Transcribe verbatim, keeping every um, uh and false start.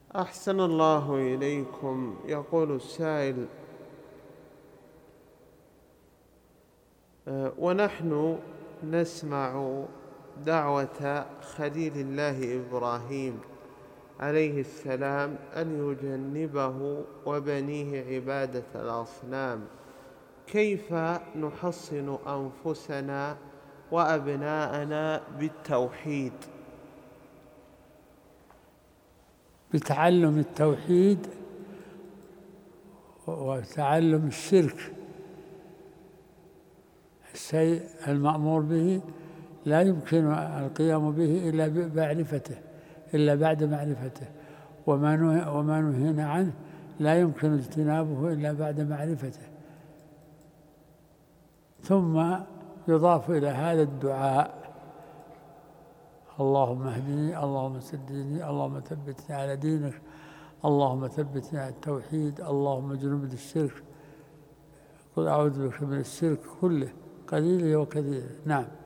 أحسن الله إليكم. يقول السائل: ونحن نسمع دعوة خليل الله إبراهيم عليه السلام أن يجنبه وبنيه عبادة الأصنام، كيف نحصن أنفسنا وأبناءنا بالتوحيد؟ بتعلم التوحيد وتعلم الشرك. الشيء المأمور به لا يمكن القيام به إلا بمعرفته إلا بعد معرفته، وما وما نهينا عنه لا يمكن اجتنابه إلا بعد معرفته. ثم يضاف إلى هذا الدعاء: اللهم اهدني، اللهم سددني، اللهم ثبتني على دينك، اللهم ثبتني على التوحيد، اللهم اجنبني الشرك. قل أعوذ بك من الشرك كله قليله وكثيره. نعم.